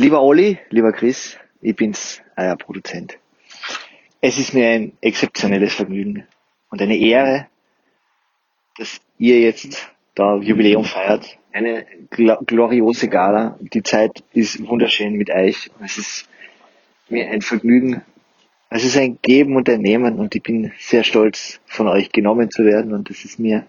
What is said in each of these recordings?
Lieber Olli, lieber Chris, ich bin's, euer Produzent. Es ist mir ein exzeptionelles Vergnügen und eine Ehre, dass ihr jetzt da Jubiläum feiert. Eine gloriose Gala. Die Zeit ist wunderschön mit euch. Es ist mir ein Vergnügen. Es ist ein Geben und ein Nehmen und ich bin sehr stolz, von euch genommen zu werden und es ist mir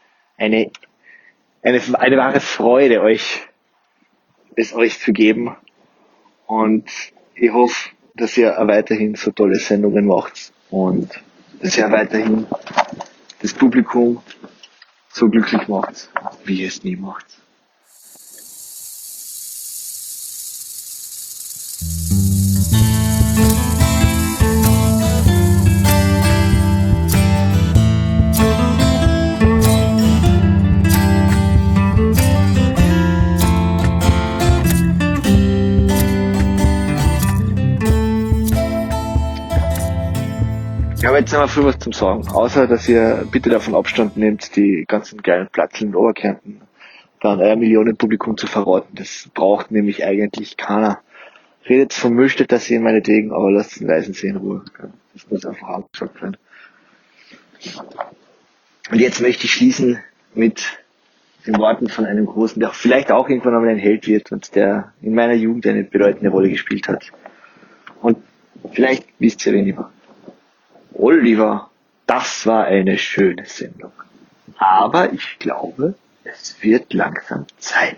eine wahre Freude, es euch zu geben. Und ich hoffe, dass ihr auch weiterhin so tolle Sendungen macht und dass ihr auch weiterhin das Publikum so glücklich macht, wie ihr es nie macht. Ich habe jetzt nicht mehr viel was zum Sagen, außer dass ihr bitte davon Abstand nehmt, die ganzen geilen Platzeln in Oberkärnten dann euer Millionenpublikum zu verraten. Das braucht nämlich eigentlich keiner. Redet vom Müllstädter See meinetwegen, aber lasst den Leisen See in Ruhe. Das muss einfach abgesagt werden. Und jetzt möchte ich schließen mit den Worten von einem Großen, der vielleicht auch irgendwann einmal ein Held wird und der in meiner Jugend eine bedeutende Rolle gespielt hat. Und vielleicht wisst ihr, wen ich war. Oliver, das war eine schöne Sendung. Aber ich glaube, es wird langsam Zeit.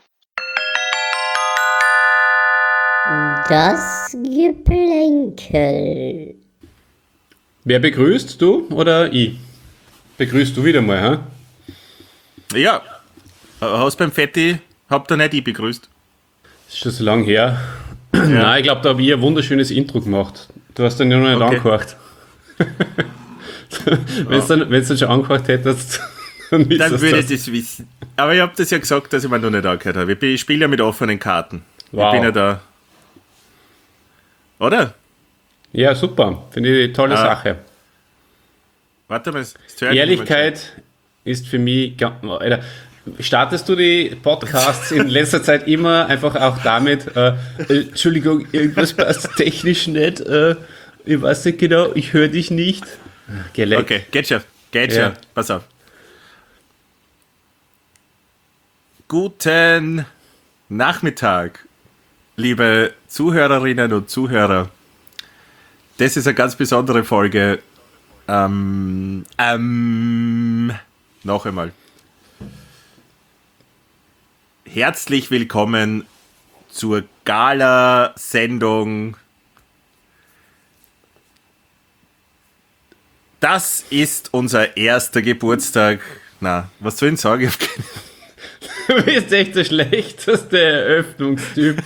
Das Geplänkel. Wer begrüßt, du oder ich? Begrüßt du wieder mal, hä? Ja, hast beim Fetti, habt ihr nicht ich begrüßt. Das ist schon so lange her. Ja. Nein, ich glaube, da habe ich ein wunderschönes Intro gemacht. Du hast dann ja noch nicht angehört. Wenn du dann schon angehört hättest, dann würde ich das wissen. Aber ich habe das ja gesagt, dass ich mir noch nicht angehört habe. Ich spiele ja mit offenen Karten. Wow. Ich bin ja da. Oder? Ja, super. Finde ich eine tolle Sache. Warte mal. Ehrlichkeit ist für mich... Alter, startest du die Podcasts in letzter Zeit immer einfach auch damit, Entschuldigung, irgendwas passt technisch nicht, ich weiß nicht genau, ich höre dich nicht. Okay, geht schon. Pass auf. Guten Nachmittag, liebe Zuhörerinnen und Zuhörer. Das ist eine ganz besondere Folge. Noch einmal. Herzlich willkommen zur Gala-Sendung. Das ist unser erster Geburtstag. Na, was soll ich sagen? Du bist echt der schlechteste Eröffnungstyp.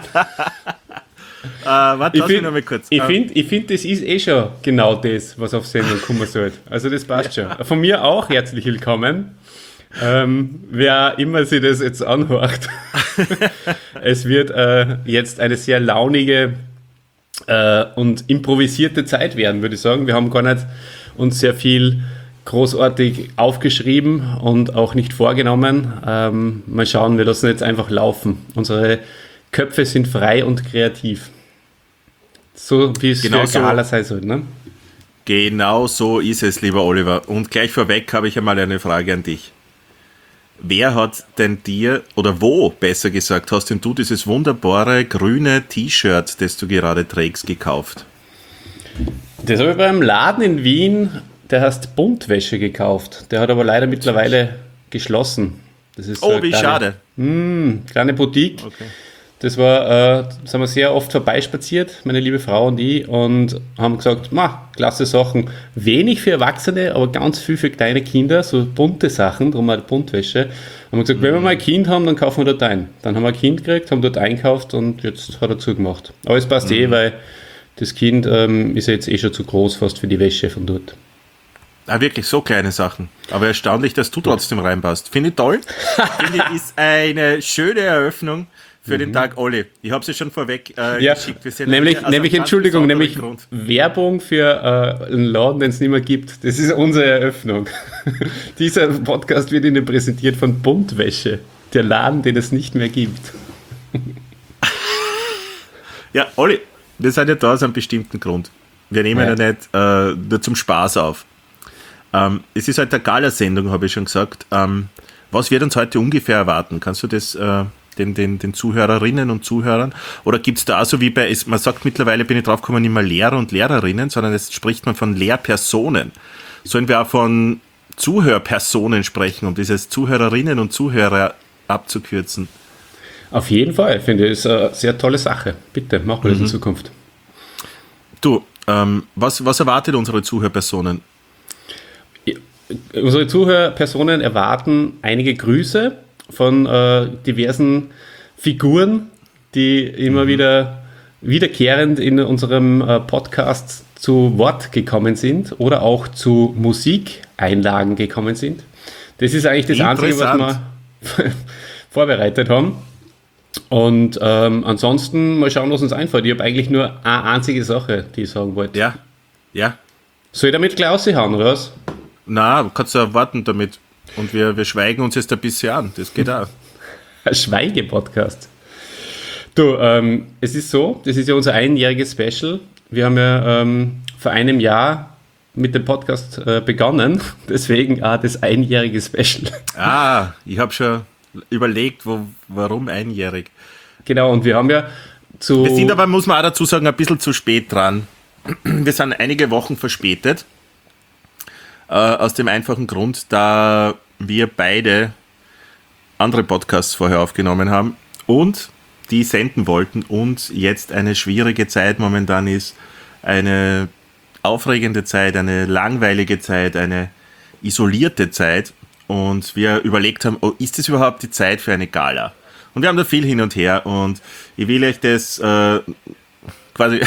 Warte, lass mich noch mal kurz. Ich find, das ist eh schon genau das, was auf Sendung kommen sollte. Also das passt schon. Von mir auch herzlich willkommen. Wer immer sich das jetzt anhört. Es wird jetzt eine sehr launige und improvisierte Zeit werden, würde ich sagen. Wir haben gar nicht uns sehr viel großartig aufgeschrieben und auch nicht vorgenommen. Mal schauen, wir lassen jetzt einfach laufen. Unsere Köpfe sind frei und kreativ. So wie es genau für Gala sein soll, ne? Genau so ist es, lieber Oliver. Und gleich vorweg habe ich einmal eine Frage an dich. Wer hat denn dir, oder wo, besser gesagt, hast denn du dieses wunderbare grüne T-Shirt, das du gerade trägst, gekauft? Das habe ich beim Laden in Wien, der heißt Buntwäsche, gekauft. Der hat aber leider mittlerweile geschlossen. Das ist wie schade. Kleine Boutique. Okay. Das war, sind wir sehr oft vorbeispaziert, meine liebe Frau und ich, und haben gesagt, klasse Sachen. Wenig für Erwachsene, aber ganz viel für kleine Kinder, so bunte Sachen, darum halt Buntwäsche. Haben wir gesagt, wenn wir mal ein Kind haben, dann kaufen wir dort ein. Dann haben wir ein Kind gekriegt, haben dort einkauft und jetzt hat er zugemacht. Aber es passt weil das Kind ist ja jetzt eh schon zu groß fast für die Wäsche von dort. Ah, wirklich, so kleine Sachen. Aber erstaunlich, dass du trotzdem reinpasst. Finde ich toll. Finde ich, ist eine schöne Eröffnung für den Tag, Olli. Ich habe es ja schon vorweg geschickt. Wir sind nämlich Werbung für einen Laden, den es nicht mehr gibt. Das ist unsere Eröffnung. Dieser Podcast wird Ihnen präsentiert von Buntwäsche, der Laden, den es nicht mehr gibt. Ja, Olli, wir sind ja da aus einem bestimmten Grund. Wir nehmen ja nicht nur zum Spaß auf. Es ist halt eine Gala-Sendung, habe ich schon gesagt. Was wird uns heute ungefähr erwarten? Kannst du das den Zuhörerinnen und Zuhörern? Oder gibt es da auch so wie man sagt mittlerweile, bin ich drauf gekommen, nicht mehr Lehrer und Lehrerinnen, sondern jetzt spricht man von Lehrpersonen. Sollen wir auch von Zuhörpersonen sprechen, um dieses Zuhörerinnen und Zuhörer abzukürzen? Auf jeden Fall, finde ich, ist eine sehr tolle Sache. Bitte, machen wir das in Zukunft. Du, was erwartet unsere Zuhörpersonen? Unsere Zuhörpersonen erwarten einige Grüße von diversen Figuren, die immer wieder wiederkehrend in unserem Podcast zu Wort gekommen sind oder auch zu Musikeinlagen gekommen sind. Das ist eigentlich das Einzige, was wir vorbereitet haben. Und ansonsten mal schauen, was uns einfällt. Ich habe eigentlich nur eine einzige Sache, die ich sagen wollte. Ja. Soll ich damit gleich raushauen, oder was? Na, kannst du warten damit. Und wir schweigen uns jetzt ein bisschen an. Das geht auch. Ein Schweige-Podcast. Du, es ist so, das ist ja unser einjähriges Special. Wir haben ja vor einem Jahr mit dem Podcast begonnen. Deswegen auch das einjährige Special. Ich habe schon überlegt, warum einjährig. Genau, und wir haben ja Wir sind aber, muss man auch dazu sagen, ein bisschen zu spät dran. Wir sind einige Wochen verspätet. Aus dem einfachen Grund, da wir beide andere Podcasts vorher aufgenommen haben und die senden wollten und jetzt eine schwierige Zeit momentan ist, eine aufregende Zeit, eine langweilige Zeit, eine isolierte Zeit und wir überlegt haben, ist das überhaupt die Zeit für eine Gala? Und wir haben da viel hin und her und ich will euch das quasi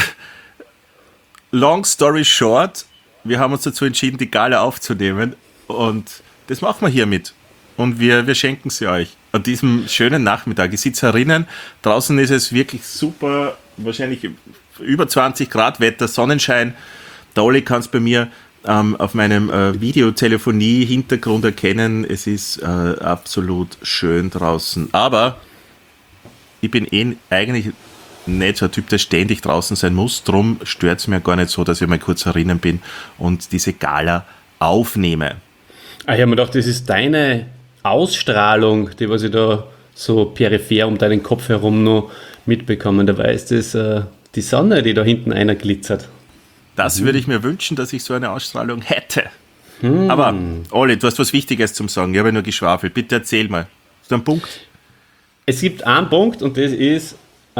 long story short, wir haben uns dazu entschieden, die Gala aufzunehmen und das machen wir hiermit. Und wir schenken sie euch an diesem schönen Nachmittag. Ich sitze herinnen, draußen ist es wirklich super, wahrscheinlich über 20 Grad Wetter, Sonnenschein. Der Olli kann es bei mir auf meinem Videotelefonie-Hintergrund erkennen. Es ist absolut schön draußen. Aber ich bin eigentlich nicht so ein Typ, der ständig draußen sein muss. Drum stört es mir gar nicht so, dass ich mal kurz herinnen bin und diese Gala aufnehme. Ich habe mir gedacht, das ist deine Ausstrahlung, die was ich da so peripher um deinen Kopf herum noch mitbekommen. Dabei ist das die Sonne, die da hinten einer glitzert. Das würde ich mir wünschen, dass ich so eine Ausstrahlung hätte. Aber, Olli, du hast was Wichtiges zum Sagen. Ich habe nur geschwafelt. Bitte erzähl mal. Ist da ein Punkt? Es gibt einen Punkt und das ist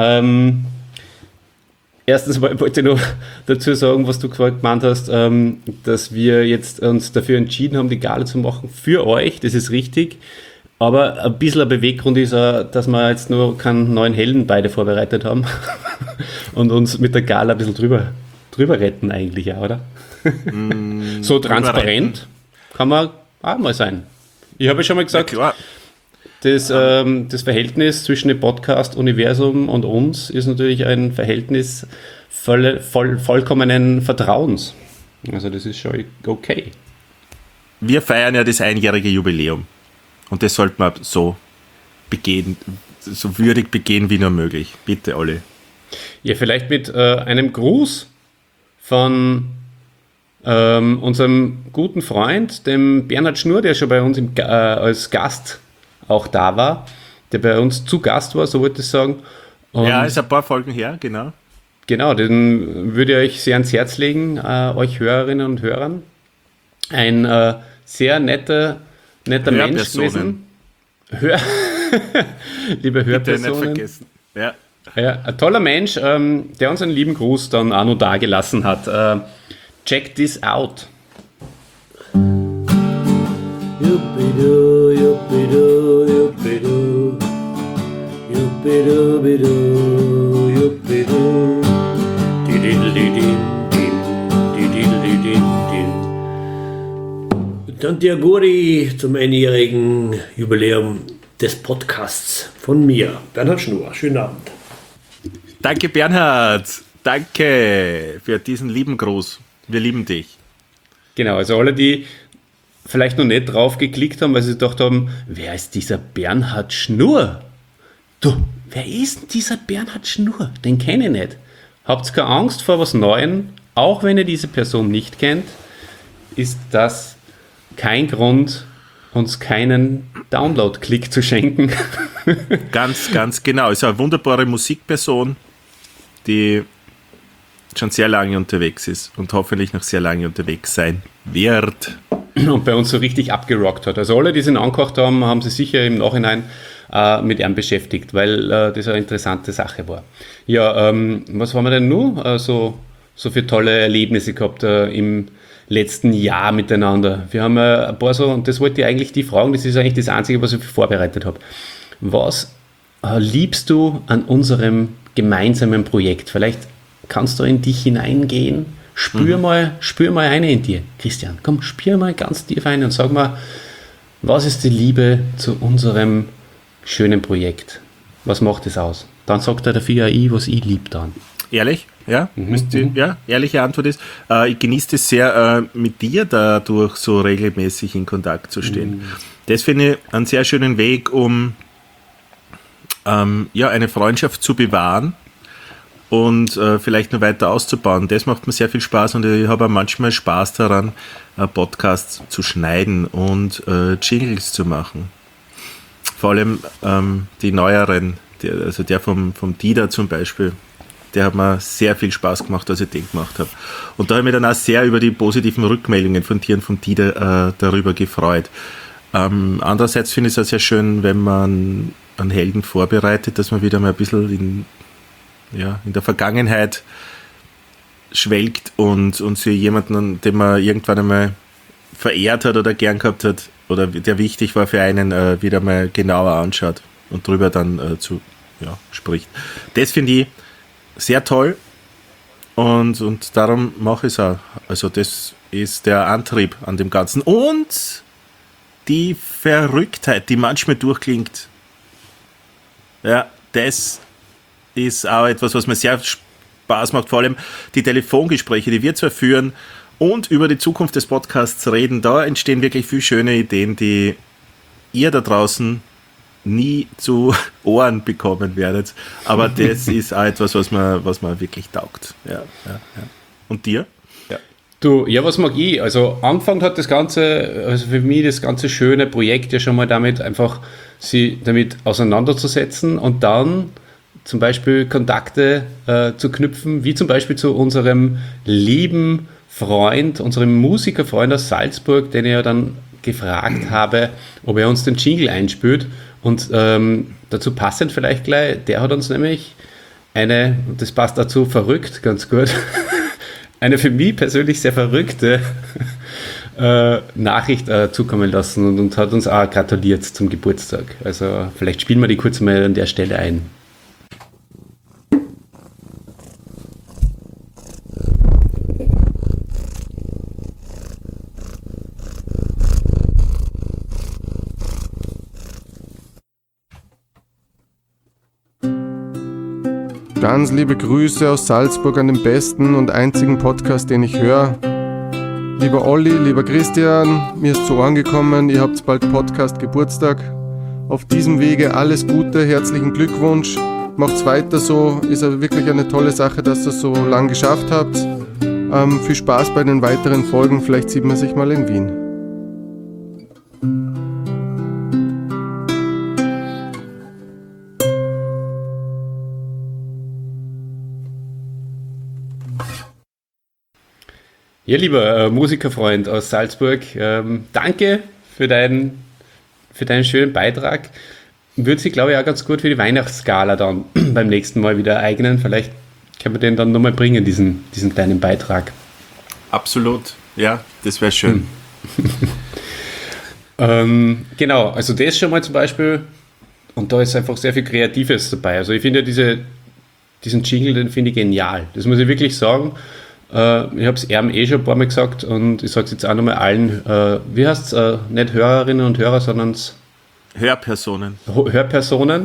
erstens wollte ich noch dazu sagen, was du gemeint hast, dass wir jetzt uns dafür entschieden haben, die Gala zu machen für euch, das ist richtig, aber ein bisschen ein Beweggrund ist auch, dass wir jetzt nur keinen neuen Helden beide vorbereitet haben und uns mit der Gala ein bisschen drüber retten eigentlich auch, oder? So transparent kann man auch mal sein. Ich habe ja schon mal gesagt, das Verhältnis zwischen dem Podcast-Universum und uns ist natürlich ein Verhältnis vollkommenen Vertrauens. Also das ist schon okay. Wir feiern ja das einjährige Jubiläum. Und das sollte man so begehen, so würdig begehen wie nur möglich. Bitte, Olli. Ja, vielleicht mit einem Gruß von unserem guten Freund, dem Bernhard Schnur, der schon bei uns als Gast auch da war, der bei uns zu Gast war, so wollte ich sagen. Und ja, ist ein paar Folgen her, genau. Genau, den würde ich euch sehr ans Herz legen, euch Hörerinnen und Hörern. Ein sehr netter Mensch gewesen. Liebe Hörpersonen. Bitte nicht vergessen. Ja. Ja, ein toller Mensch, der uns einen lieben Gruß dann auch noch dagelassen hat. Check this out. Yuppie-doo, yuppie-doo, yuppie-doo. Yuppie-doo-bidoo, yuppie-doo. Di-diddle-di-din, di-diddle-di-din. Tanti Auguri zum einjährigen Jubiläum des Podcasts von mir, Bernhard Schnur. Schönen Abend. Danke, Bernhard. Danke für diesen lieben Gruß. Wir lieben dich. Genau, also alle, die vielleicht noch nicht drauf geklickt haben, weil sie gedacht haben, wer ist dieser Bernhard Schnur? Du, wer ist denn dieser Bernhard Schnur? Den kenne ich nicht. habt keine Angst vor was Neuem, auch wenn ihr diese Person nicht kennt, ist das kein Grund, uns keinen Download-Klick zu schenken. Ganz genau. Ist eine wunderbare Musikperson, die schon sehr lange unterwegs ist und hoffentlich noch sehr lange unterwegs sein wird. Und bei uns so richtig abgerockt hat. Also alle, die ihn angehört haben, haben sich sicher im Nachhinein mit ihm beschäftigt, weil das eine interessante Sache war. Ja, was haben wir denn nur so für tolle Erlebnisse gehabt im letzten Jahr miteinander? Wir haben ein paar so, und das wollte ich eigentlich die fragen, das ist eigentlich das Einzige, was ich vorbereitet habe. Was liebst du an unserem gemeinsamen Projekt? Vielleicht kannst du in dich hineingehen. Spür mal eine in dir. Christian, komm, spür mal ganz tief ein und sag mal, was ist die Liebe zu unserem schönen Projekt? Was macht es aus? Dann sagt er dafür was ich lieb dann. Ehrlich? Ja? Ja, ehrliche Antwort ist, ich genieße es sehr, mit dir dadurch so regelmäßig in Kontakt zu stehen. Das finde ich einen sehr schönen Weg, um eine Freundschaft zu bewahren und vielleicht noch weiter auszubauen. Das macht mir sehr viel Spaß und ich habe auch manchmal Spaß daran, Podcasts zu schneiden und Jingles zu machen. Vor allem die neueren, der vom Dieter zum Beispiel, der hat mir sehr viel Spaß gemacht, als ich den gemacht habe. Und da habe ich mich dann auch sehr über die positiven Rückmeldungen von dir und von Dieter darüber gefreut. Andererseits finde ich es auch sehr schön, wenn man einen Helden vorbereitet, dass man wieder mal ein bisschen in der Vergangenheit schwelgt und sich jemanden, den man irgendwann einmal verehrt hat oder gern gehabt hat oder der wichtig war für einen, wieder mal genauer anschaut und drüber dann spricht. Das finde ich sehr toll und darum mache ich es auch. Also das ist der Antrieb an dem Ganzen. Und die Verrücktheit, die manchmal durchklingt, ja, das ist auch etwas, was mir sehr Spaß macht, vor allem die Telefongespräche, die wir zwar führen und über die Zukunft des Podcasts reden, da entstehen wirklich viele schöne Ideen, die ihr da draußen nie zu Ohren bekommen werdet, aber das ist auch etwas, was mir wirklich taugt. Ja. Und dir? Was mag ich? Also angefangen hat das Ganze, also für mich das ganze schöne Projekt ja schon mal damit, einfach sie damit auseinanderzusetzen und dann zum Beispiel Kontakte zu knüpfen, wie zum Beispiel zu unserem lieben Freund, unserem Musikerfreund aus Salzburg, den ich ja dann gefragt habe, ob er uns den Jingle einspielt. Und dazu passend vielleicht gleich, der hat uns nämlich das passt dazu, verrückt, ganz gut, eine für mich persönlich sehr verrückte Nachricht zukommen lassen und hat uns auch gratuliert zum Geburtstag. Also vielleicht spielen wir die kurz mal an der Stelle ein. Ganz liebe Grüße aus Salzburg an den besten und einzigen Podcast, den ich höre. Lieber Olli, lieber Christian, mir ist zu Ohren gekommen, ihr habt bald Podcast Geburtstag. Auf diesem Wege alles Gute, herzlichen Glückwunsch. Macht's weiter so, ist wirklich eine tolle Sache, dass ihr es so lang geschafft habt. Viel Spaß bei den weiteren Folgen, vielleicht sieht man sich mal in Wien. Ja, lieber Musikerfreund aus Salzburg, danke für deinen schönen Beitrag. Würde sich, glaube ich, auch ganz gut für die Weihnachtsskala dann beim nächsten Mal wieder eignen. Vielleicht können wir den dann nochmal bringen, diesen kleinen Beitrag. Absolut, ja, das wäre schön. Genau, also das schon mal zum Beispiel, und da ist einfach sehr viel Kreatives dabei. Also ich finde ja diesen Jingle, den finde ich genial. Das muss ich wirklich sagen. Ich habe es schon ein paar Mal gesagt und ich sage es jetzt auch nochmal allen. Wie heißt es? Nicht Hörerinnen und Hörer, sondern Hörpersonen. Hörpersonen.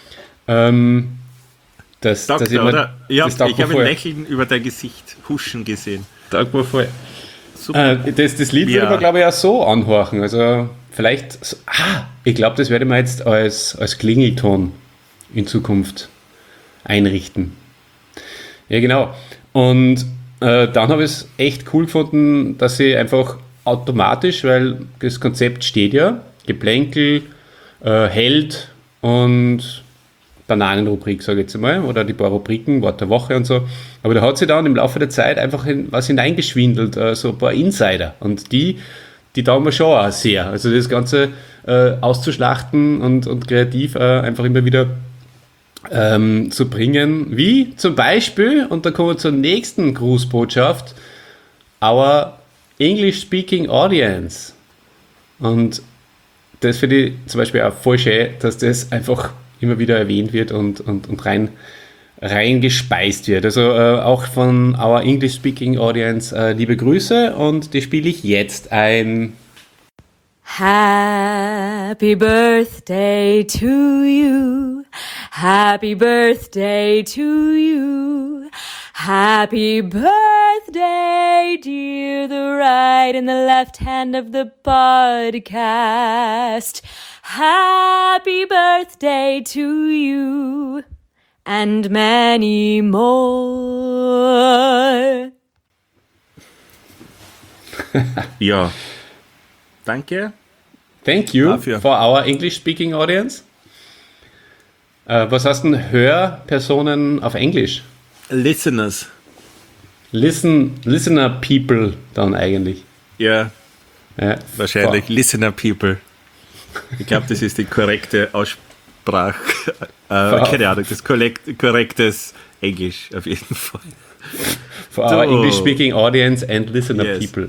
Das Taugt, immer, oder? Ich habe ein voll. Lächeln über dein Gesicht huschen gesehen. Taugt mir voll. Super. Das Lied würde man, glaube ich, auch so anhorchen. Also vielleicht, ich glaube, das werde ich mir jetzt als Klingelton in Zukunft einrichten. Ja, genau. Und dann habe ich es echt cool gefunden, dass sie einfach automatisch, weil das Konzept steht ja, Geplänkel, Held und Bananenrubrik, sage ich jetzt einmal, oder die paar Rubriken, Wort der Woche und so. Aber da hat sie dann im Laufe der Zeit einfach was hineingeschwindelt, so ein paar Insider. Und die taugen mir schon auch sehr. Also das Ganze auszuschlachten und kreativ einfach immer wieder zu bringen. Wie zum Beispiel, und da kommen wir zur nächsten Grußbotschaft, our English-speaking audience. Und das finde ich zum Beispiel auch voll schön, dass das einfach immer wieder erwähnt wird und reingespeist wird. Also auch von our English-speaking audience liebe Grüße und die spiele ich jetzt ein. Happy birthday to you. Happy birthday to you. Happy birthday, dear, the right and the left hand of the podcast. Happy birthday to you and many more. Ja, danke. Thank you Dafür. for our English-speaking audience. Was heißt denn Hörpersonen auf Englisch? Listeners. Listener people dann eigentlich. Ja, Ja, wahrscheinlich. Listener people. Ich glaube, das ist die korrekte Aussprache. Keine Ahnung, das korrektes Englisch auf jeden Fall. For our English-speaking audience and listener Yes. people.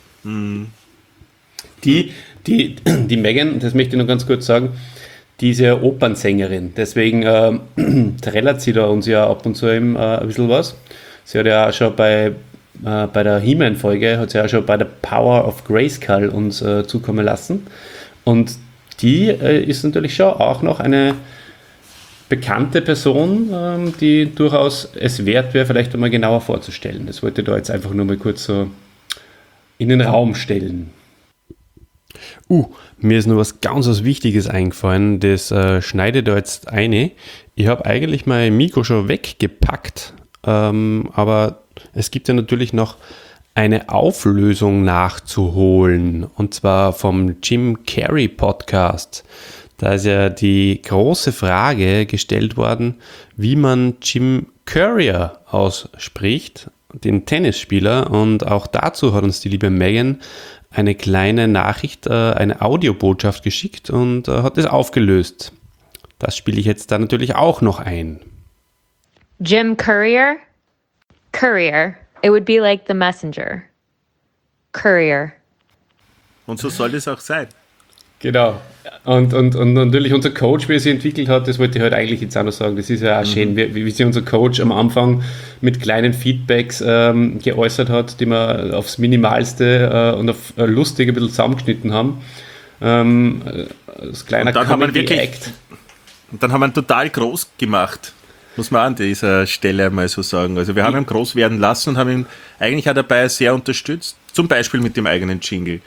Die Megan, das möchte ich noch ganz kurz sagen, die ist ja Opernsängerin, deswegen trällert sie da uns ja ab und zu ein bisschen was. Sie hat ja auch schon bei der He-Man-Folge, hat sie ja schon bei der Power of Grayskull uns zukommen lassen. Und die ist natürlich schon auch noch eine bekannte Person, die durchaus es wert wäre, vielleicht einmal genauer vorzustellen. Das wollte ich da jetzt einfach nur mal kurz so in den Raum stellen. Mir ist noch was ganz was Wichtiges eingefallen, das schneide ich da jetzt eine. Ich habe eigentlich mein Mikro schon weggepackt, aber es gibt ja natürlich noch eine Auflösung nachzuholen, und zwar vom Jim Carrey Podcast. Da ist ja die große Frage gestellt worden, wie man Jim Courier ausspricht, den Tennisspieler, und auch dazu hat uns die liebe Megan eine kleine Nachricht, eine Audiobotschaft geschickt und hat es aufgelöst. Das spiele ich jetzt da natürlich auch noch ein. Jim Courier? Courier. It would be like the messenger. Courier. Und so soll es auch sein. Genau. Und natürlich unser Coach, wie er sich entwickelt hat, das wollte ich halt eigentlich jetzt auch noch sagen. Das ist ja auch schön, wie sich unser Coach am Anfang mit kleinen Feedbacks geäußert hat, die wir aufs Minimalste und auf lustig ein bisschen zusammengeschnitten haben. Das kleine Comedy-Act. Und dann haben wir ihn total groß gemacht. Muss man an dieser Stelle einmal so sagen. Also wir haben ihn groß werden lassen und haben ihn eigentlich auch dabei sehr unterstützt. Zum Beispiel mit dem eigenen Jingle.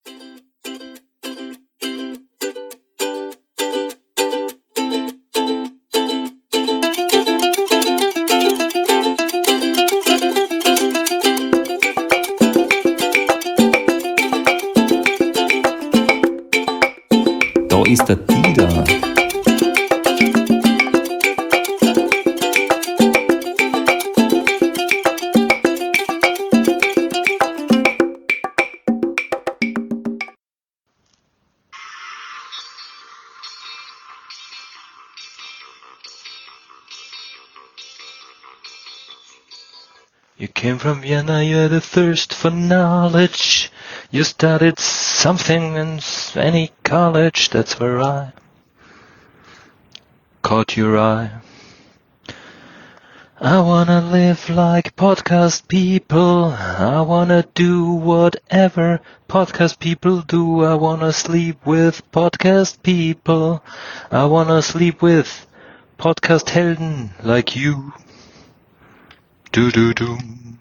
Da ist der Dieter. You came from Vienna, you had a thirst for knowledge. You studied something in any college, that's where I caught your eye. I wanna live like podcast people. I wanna do whatever podcast people do. I wanna sleep with podcast people. I wanna sleep with podcast Helden like you. Du.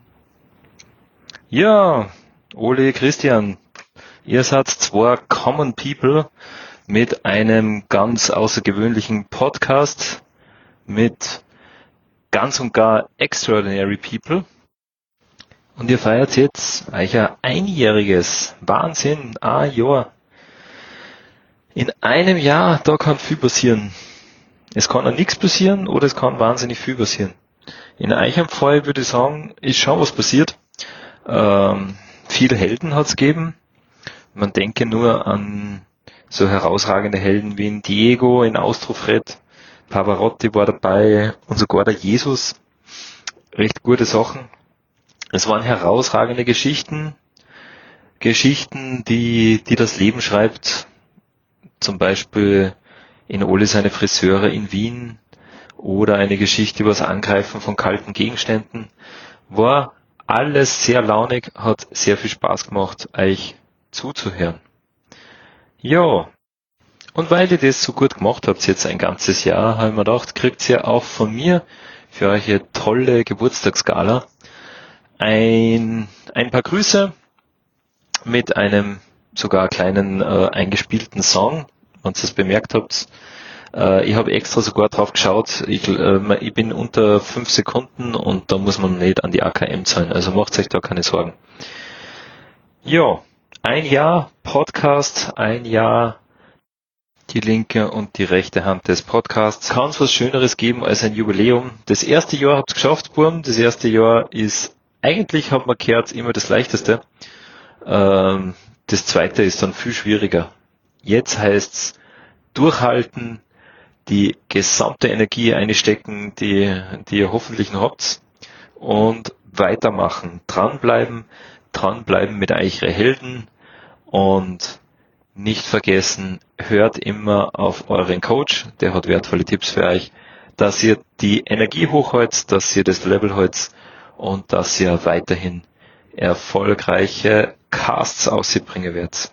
Ja, Ole, Christian, ihr seid zwei Common People mit einem ganz außergewöhnlichen Podcast, mit ganz und gar Extraordinary People. Und ihr feiert jetzt euer einjähriges. Wahnsinn, ein Jahr. In einem Jahr, da kann viel passieren. Es kann auch nichts passieren oder es kann wahnsinnig viel passieren. In eurem Fall würde ich sagen, ist schon was passiert. Viele Helden hat es gegeben. Man denke nur an so herausragende Helden wie in Diego, in Austrofred, Pavarotti war dabei und sogar der Jesus. Recht gute Sachen. Es waren herausragende Geschichten, die das Leben schreibt. Zum Beispiel in Oli seine Friseure in Wien oder eine Geschichte über das Angreifen von kalten Gegenständen. War alles sehr launig, hat sehr viel Spaß gemacht, euch zuzuhören. Ja, und weil ihr das so gut gemacht habt, jetzt ein ganzes Jahr, habe ich mir gedacht, kriegt ihr auch von mir für eure tolle Geburtstagsgala ein paar Grüße mit einem sogar kleinen eingespielten Song, wenn ihr das bemerkt habt. Ich habe extra sogar drauf geschaut, ich bin unter 5 Sekunden und da muss man nicht an die AKM zahlen, also macht euch da keine Sorgen. Ja, ein Jahr Podcast, ein Jahr die linke und die rechte Hand des Podcasts. Kann es was Schöneres geben als ein Jubiläum? Das erste Jahr habt ihr geschafft, Burm. Das erste Jahr ist, eigentlich hat man gehört, immer das Leichteste. Das zweite ist dann viel schwieriger. Jetzt heißt's durchhalten, die gesamte Energie einstecken, die ihr hoffentlich noch habt und weitermachen. Dranbleiben mit eure Helden und nicht vergessen, hört immer auf euren Coach, der hat wertvolle Tipps für euch, dass ihr die Energie hochhaltet, dass ihr das Level haltet und dass ihr weiterhin erfolgreiche Casts ausbringen werdet.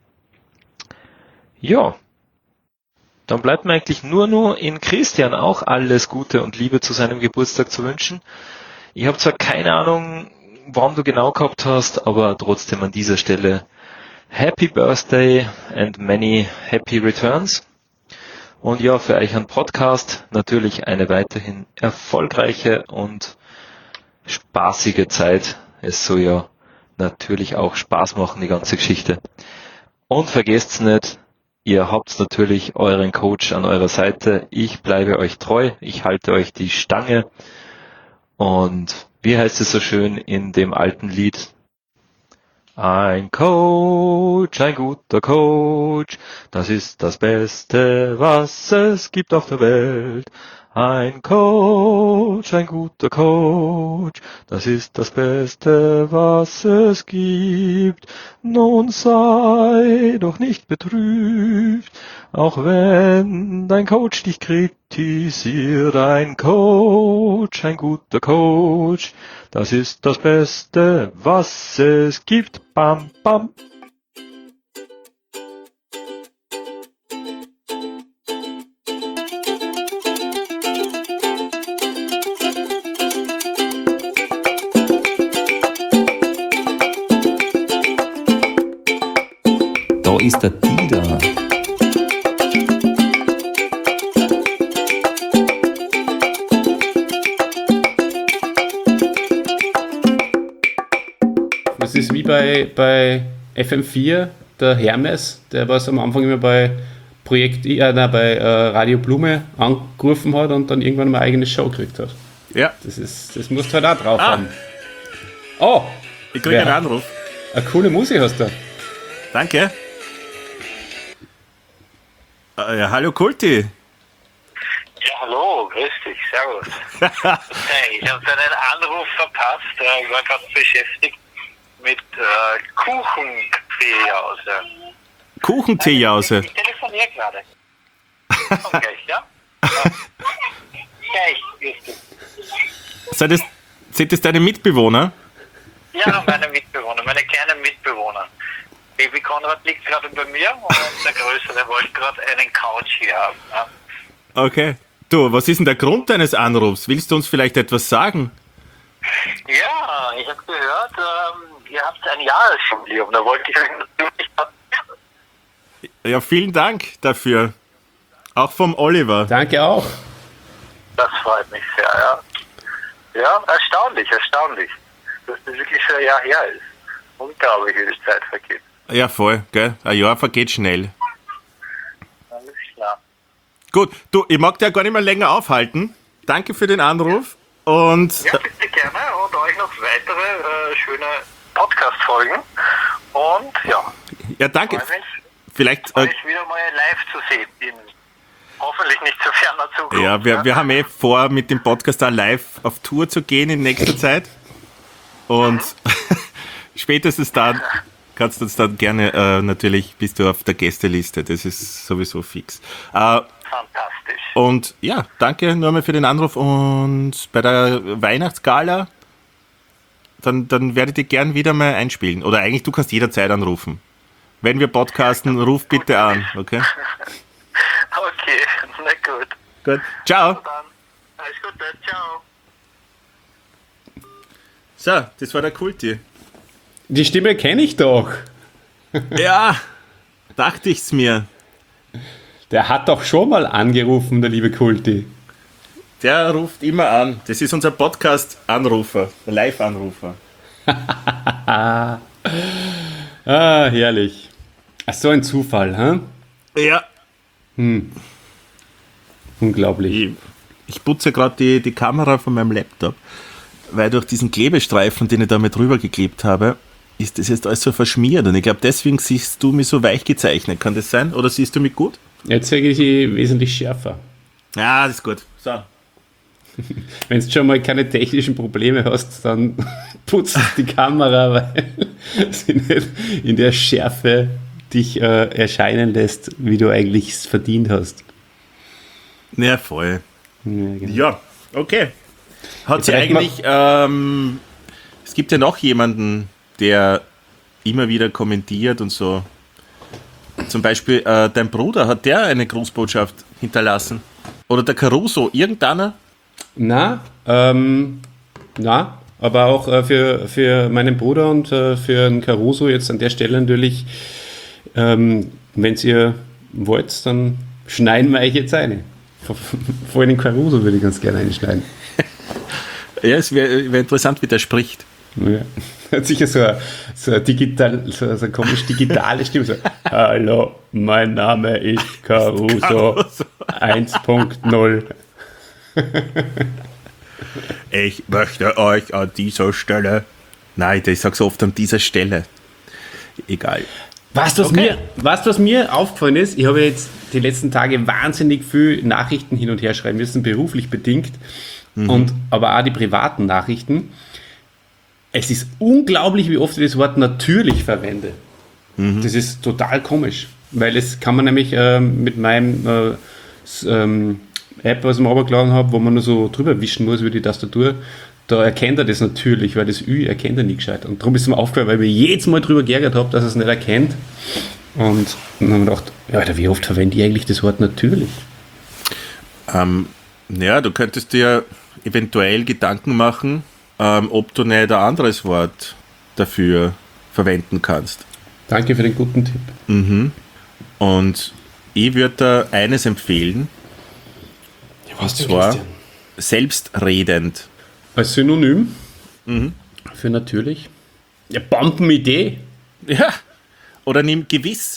Ja, dann bleibt mir eigentlich nur in Christian auch alles Gute und Liebe zu seinem Geburtstag zu wünschen. Ich habe zwar keine Ahnung, wann du genau gehabt hast, aber trotzdem an dieser Stelle Happy Birthday and many happy returns. Und ja, für euch ein Podcast natürlich eine weiterhin erfolgreiche und spaßige Zeit. Es soll ja natürlich auch Spaß machen, die ganze Geschichte. Und vergesst's nicht, ihr habt natürlich euren Coach an eurer Seite. Ich bleibe euch treu, ich halte euch die Stange. Und wie heißt es so schön in dem alten Lied? Ein Coach, ein guter Coach, das ist das Beste, was es gibt auf der Welt. Ein Coach, ein guter Coach, das ist das Beste, was es gibt. Nun sei doch nicht betrübt, auch wenn dein Coach dich kritisiert. Ein Coach, ein guter Coach, das ist das Beste, was es gibt. Bam, bam. Da ist der Dieter. Das ist wie bei FM4, der Hermes, der was am Anfang immer bei bei Radio Blume angerufen hat und dann irgendwann mal eine eigene Show gekriegt hat. Ja. Das musst du halt auch drauf haben. Oh! Ich kriege einen Anruf. Eine coole Musik hast du. Danke. Ja, hallo Kulti. Ja, hallo, grüß dich, servus. Hey, ich habe deinen Anruf verpasst, ich war gerade beschäftigt mit Kuchenteejause. Kuchenteejause? Ich telefoniere gerade. Komm gleich, ja? Gleich, grüß dich. Sind das deine Mitbewohner? Ja, meine Mitbewohner, meine kleinen Mitbewohner. Baby Konrad liegt gerade bei mir und der Größere wollte gerade einen Couch hier haben. Ja. Okay. Du, was ist denn der Grund deines Anrufs? Willst du uns vielleicht etwas sagen? Ja, ich habe gehört, ihr habt ein Jahresjubiläum, da wollte ich euch natürlich gratulieren. Ja, vielen Dank dafür. Auch vom Oliver. Danke auch. Das freut mich sehr, ja. Ja, erstaunlich. Dass das wirklich schon ein Jahr her ist. Unglaublich, wie die Zeit vergeht. Ja, voll, gell? Ein Jahr vergeht schnell. Alles klar. Gut, du, ich mag dich ja gar nicht mehr länger aufhalten. Danke für den Anruf und Ja, bitte gerne und euch noch weitere schöne Podcast-Folgen. Und ja, danke. freue mich, Vielleicht, euch wieder mal live zu sehen. In hoffentlich nicht zu ferner Zukunft. ja, wir haben vor, mit dem Podcast da live auf Tour zu gehen in nächster Zeit. Und spätestens dann kannst du uns dann gerne, natürlich bist du auf der Gästeliste. Das ist sowieso fix. Fantastisch. Und ja, danke nochmal für den Anruf. Und bei der Weihnachtsgala, dann werde ich dich gern wieder mal einspielen. Oder eigentlich, du kannst jederzeit anrufen. Wenn wir podcasten, ruf bitte an, okay? Okay, na gut. Gut. Ciao. Dann alles Gute, ciao. So, das war der Kulti. Die Stimme kenne ich doch. Ja, dachte ich's mir. Der hat doch schon mal angerufen, der liebe Kulti. Der ruft immer an. Das ist unser Podcast-Anrufer, der Live-Anrufer. Herrlich. Ach, so ein Zufall, hä? Ja. Unglaublich. Ich putze gerade die Kamera von meinem Laptop, weil durch diesen Klebestreifen, den ich da mit drüber geklebt habe, ist das jetzt alles so verschmiert. Und ich glaube, deswegen siehst du mich so weich gezeichnet. Kann das sein? Oder siehst du mich gut? Jetzt zeige ich sie wesentlich schärfer. Ja, das ist gut. So. Wenn du schon mal keine technischen Probleme hast, dann putzt die Kamera, weil sie nicht in der Schärfe dich erscheinen lässt, wie du eigentlich es verdient hast. Ja, voll. Ja, genau. Ja, okay. Hat sie Vielleicht eigentlich, es gibt ja noch jemanden, der immer wieder kommentiert und so. Zum Beispiel dein Bruder, hat der eine Grußbotschaft hinterlassen? Oder der Caruso, irgendeiner? Na, aber auch für meinen Bruder und für den Caruso jetzt an der Stelle natürlich, wenn ihr wollt, dann schneiden wir euch jetzt eine. Vor allem den Caruso würde ich ganz gerne einschneiden. Ja, es wäre interessant, wie der spricht. Ja. Hat sicher so eine komisch digitale Stimme. So, hallo, mein Name ist Caruso 1.0. Ich möchte euch an dieser Stelle. Nein, ich sage so oft an dieser Stelle. Egal. Was mir aufgefallen ist, ich habe jetzt die letzten Tage wahnsinnig viel Nachrichten hin und her schreiben müssen, beruflich bedingt, aber auch die privaten Nachrichten. Es ist unglaublich, wie oft ich das Wort natürlich verwende. Das ist total komisch, weil es kann man nämlich mit meinem App, was ich mir runtergeladen habe, wo man nur so drüber wischen muss über die Tastatur, da erkennt er das natürlich, weil das Ü erkennt er nicht gescheit. Und darum ist es mir aufgefallen, weil ich jedes Mal drüber geärgert habe, dass er es nicht erkennt. Und dann haben wir gedacht, ja, wie oft verwende ich eigentlich das Wort natürlich? Ja, du könntest dir eventuell Gedanken machen, ob du nicht ein anderes Wort dafür verwenden kannst. Danke für den guten Tipp. Und ich würde da eines empfehlen, und zwar selbstredend. Als Synonym für natürlich. Ja, Bombenidee. Ja, oder nimm gewiss.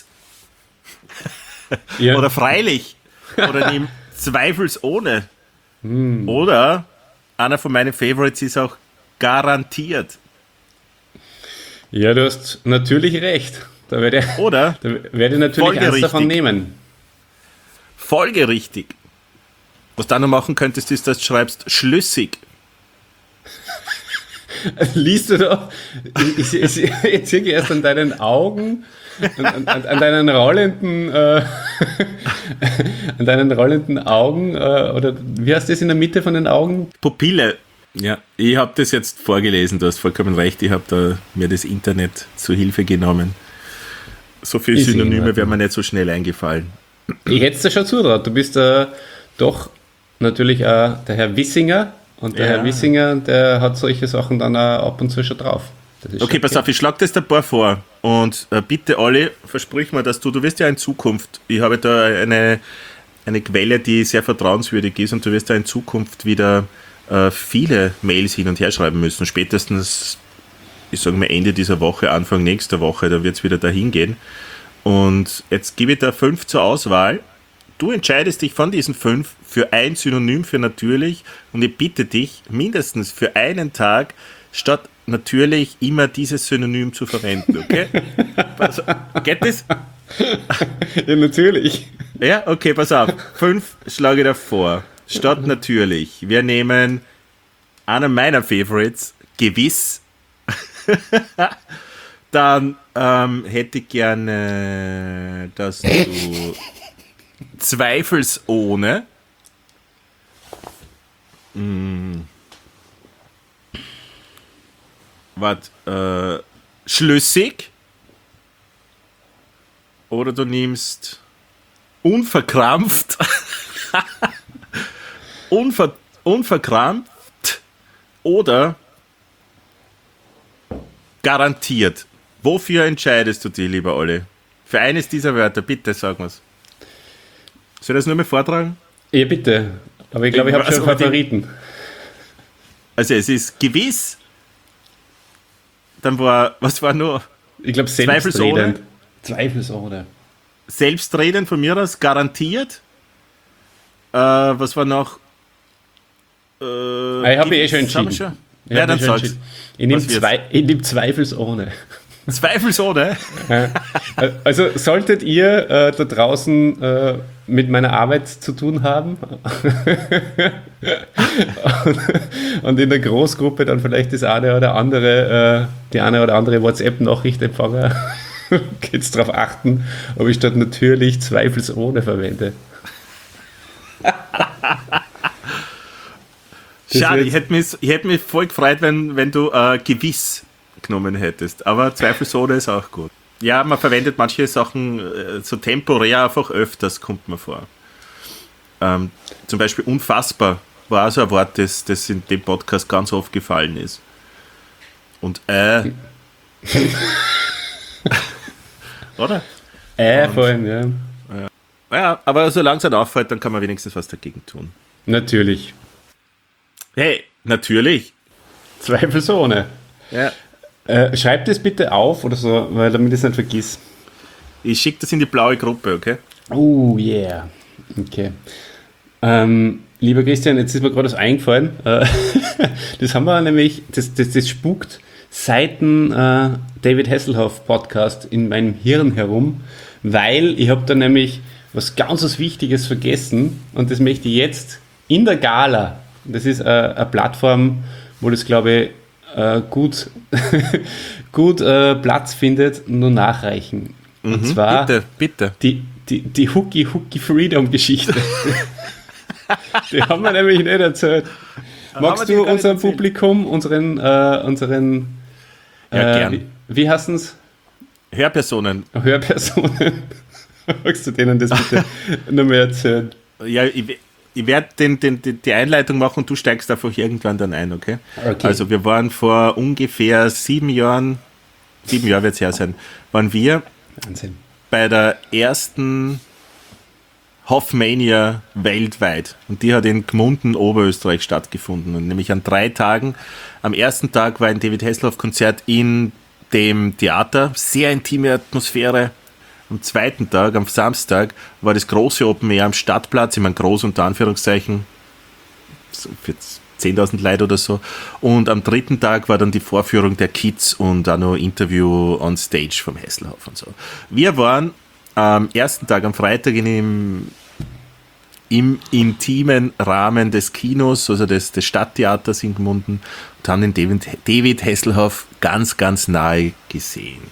Ja. Oder freilich. Oder nimm zweifelsohne. Oder einer von meinen Favorites ist auch garantiert. Ja, du hast natürlich recht. Da werde ich natürlich eins davon nehmen. Folgerichtig. Was du dann noch machen könntest, ist, dass du schreibst schlüssig. Liest du da? Ich sehe erst an deinen Augen, an deinen rollenden Augen, oder wie heißt das in der Mitte von den Augen? Pupille. Ja, ich habe das jetzt vorgelesen, du hast vollkommen recht, ich habe da mir das Internet zu Hilfe genommen. So viele Synonyme wären mir nicht so schnell eingefallen. Ich hätte es dir schon zutraut, du bist doch natürlich der Herr Wissinger. Und der Herr Wissinger, der hat solche Sachen dann auch ab und zu schon drauf. Okay, pass auf, ich schlage das ein paar vor. Und bitte alle, versprich mir, dass du wirst ja in Zukunft, ich habe da eine Quelle, die sehr vertrauenswürdig ist, und du wirst da in Zukunft wieder viele Mails hin und her schreiben müssen. Spätestens, ich sage mal, Ende dieser Woche, Anfang nächster Woche, da wird es wieder dahin gehen. Und jetzt gebe ich da 5 zur Auswahl. Du entscheidest dich von diesen 5 für ein Synonym für natürlich und ich bitte dich, mindestens für einen Tag statt natürlich immer dieses Synonym zu verwenden, okay? Geht das? Ja, natürlich. Ja, okay, pass auf. 5 schlage ich da vor. Statt natürlich. Wir nehmen einer meiner Favorites, gewiss. Dann hätte ich gerne, dass du zweifelsohne. Schlüssig. Oder du nimmst unverkrampft. Unverkrampft. Oder garantiert. Wofür entscheidest du dich, lieber Olli? Für eines dieser Wörter, bitte sag mir's. Soll ich das nur mal vortragen? Ja, bitte. Aber ich glaube, ich habe schon Favoriten. Also es ist gewiss. Dann was war nur? Ich glaube, selbstredend. Zweifelsohne. Selbstredend von mir aus, garantiert. Was war noch? Ich habe eh schon entschieden. Ja, dann sag's. Ich nehme zweifelsohne. Zweifelsohne? Also solltet ihr da draußen mit meiner Arbeit zu tun haben und in der Großgruppe dann vielleicht die eine oder andere WhatsApp-Nachricht empfangen, geht's darauf achten, ob ich dort natürlich zweifelsohne verwende. Schade, ich hätte mich voll gefreut, wenn du gewiss genommen hättest. Aber zweifelsohne ist auch gut. Ja, man verwendet manche Sachen so temporär einfach öfters, kommt mir vor. Zum Beispiel unfassbar war auch so ein Wort, das in dem Podcast ganz oft gefallen ist. Und oder? Vor allem, ja. Ja, aber solange es halt auffällt, dann kann man wenigstens was dagegen tun. Natürlich. Hey, natürlich. Zweifelsohne. Ja. Schreib das bitte auf oder so, weil damit ich es nicht vergiss. Ich schicke das in die blaue Gruppe, okay? Oh yeah. Okay. Lieber Christian, jetzt ist mir gerade was eingefallen. Das haben wir nämlich, das spukt seit dem David Hasselhoff Podcast in meinem Hirn herum, weil ich habe da nämlich was ganz was Wichtiges vergessen und das möchte ich jetzt in der Gala, das ist eine Plattform, wo das, glaube ich, gut Platz findet, nur nachreichen. Und zwar bitte. Die Hooky Freedom Geschichte. Die haben wir nämlich nicht erzählt. Magst du unserem Publikum, unseren gern. Wie heißen es? Hörpersonen. Magst du denen das bitte noch mehr erzählen? Ja, ich werde die Einleitung machen und du steigst einfach irgendwann dann ein, okay? Also wir waren vor ungefähr 7 Jahren wird es her sein, waren wir Wahnsinn. Bei der ersten Hoffmania weltweit. Und die hat in Gmunden, Oberösterreich stattgefunden. Und nämlich an 3 Tagen. Am ersten Tag war ein David Hasselhoff-Konzert in dem Theater. Sehr intime Atmosphäre. Am zweiten Tag, am Samstag, war das große Open Air am Stadtplatz, ich meine groß unter Anführungszeichen, so für 10.000 Leute oder so. Und am dritten Tag war dann die Vorführung der Kids und auch noch Interview on Stage vom Hasselhoff und so. Wir waren am ersten Tag, am Freitag, im intimen Rahmen des Kinos, also des Stadttheaters in Gmunden, und haben den David Hasselhoff ganz, ganz nahe gesehen.